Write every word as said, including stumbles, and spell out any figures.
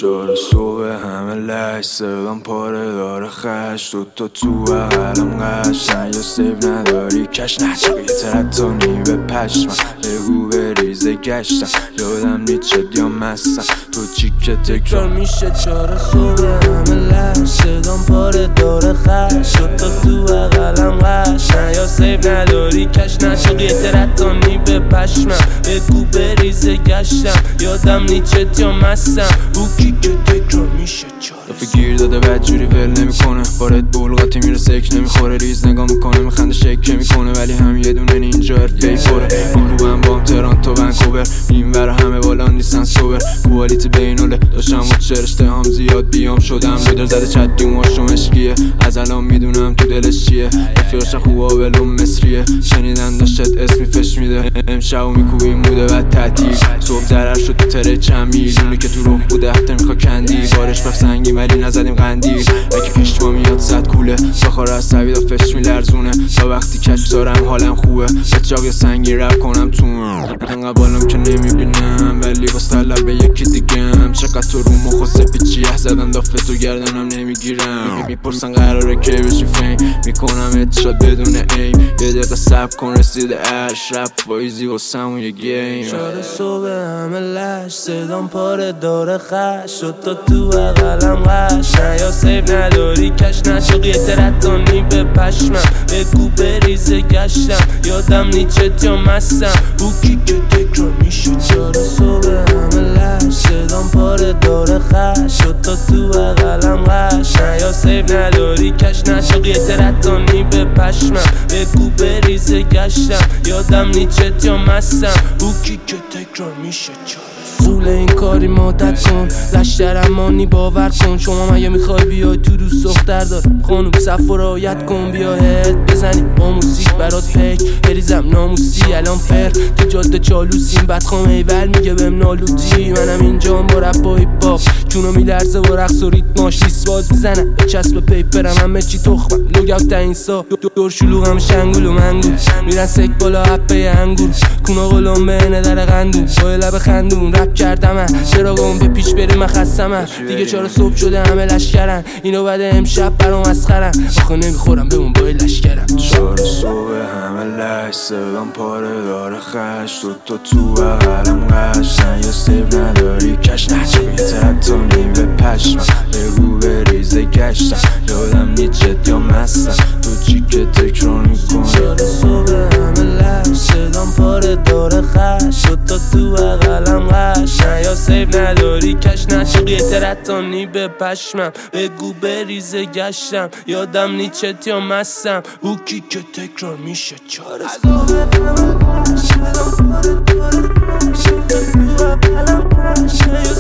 شار صبح همه لش صدام پاره داره خش دوتا تو بغلم قشن یا سیب نداری کش نچه یه ترتانی به پشمم بگو بریزه گشتم یادم نیچد یا مستم تو چی که تکرار میشه چار صبح همه لش صدام پاره داره خش دوتا تو بغلم قشن یا سیب نداری کش نچه یه ترتانی به پشمم بگو بریزه گشتم یادم نیچد یا مستم او کی که تکرار میشه چار دفعه گیر داده بد جوری ول نمیکنه بارد بولغاتی میره سک نمیخوره ریز نگاه میکنه میخنده شکه میکنه ولی هم یه دونه اینجا حرفه‌ای پره میکوبم بام ترانتو ونکوور این ور همه بالا نیستن سوبر کوالیتی بینوله داشتم و چرشته هم زیاد بیام شدم لیدر زده چدی ماشو مشکیه از الان میدونم تو دلش چیه رفیقش خوبا ولوم مصریه شنیدن داشتت اسمی فش میده امشب میکوبیم موده بعد تعطیل صبح ضرر شد تو تره چند میلیونی که تو رخ بوده اختر میخوا کندی بارش بخ سنگی ولی نزدیم قندیل اگه پیش با میاد صد کوله بخار از سویدا فش میلرزونه تا وقتی کش دارم حالم خوبه بچاق یا سنگی رپ کنم تو انقدر بالم که نمیبینم ولی باز طلب به یکی دیگم چقدر تو رو مخ و سپیچیه زدم دافه تو گردنم نمیگیرم میپرسن قراره که بشی فیم میکنم اتشاد بدون ایم یه دقیقه سب کن رسیده عرش رپ فایزی و سمون یه گیم شاد صبح همه لش صدام پاره داره خش شد تا تو بغلم قش نه یا سیب نداری کش نچاق یه ترتانی به پشمم بگو بریزه گشتم یادم نیچت یا مستم او کی که تکرار میشه شاد صبح همه لش صدام پاره داره خش شد تا تو بغلم قش نه یا سیب نداری کش نچاق یه ترتانی به پشمم بگو بریزه گشتم یادم نیچت یا مستم او کی که تکرار میشه چار فول این کاری مادت کن لشتر امانی باور کن شما مگه میخوای بیای تو دوست دختر دار خانوم صف و رایت کن بیا هد بزنی با موسیق برات فکر بریزم ناموسی الان فر تو جاده چالوسیم بدخوام ایول میگه بهم نالوتی منم اینجام با رپ با هیپ هاپ جونو میلرزه و رقص و ریتماش لیست باز میزنم چسب پیپرم همه چی تخمم لوگوت تا اینسا دور شلوغم شنگول و منگول میرن سک بالا حبه انگور کونا غلام بینه در قندون با لب خندون رپ کردم من چرا گم به پیش بریم من خستم دیگه چرا صبح شده همه لشکرن اینو بعد امشب برام مسخرن آخه نمیخورم به اون بای لشکرم چهار صبح همه لش صدام پاره داره خش دوتا تو بغلم قش نه یا سیب نداری کش نچه یه ترتانی به پشمم بگو بریزه گشتم یادم نیچت یا مستم تو چی که تکرار میکنه چهار صبح همه لش صدام پاره داره خش دوتا تو بغلم قش نه یا سیب نداری کش نچاق یه ترتانی به پشمم بگو بریزه گشتم یادم نیچت یا مستم او کی که تکرار میشه چهار صبح همه لش صدام پاره داره خش دوتا تو بغلم قش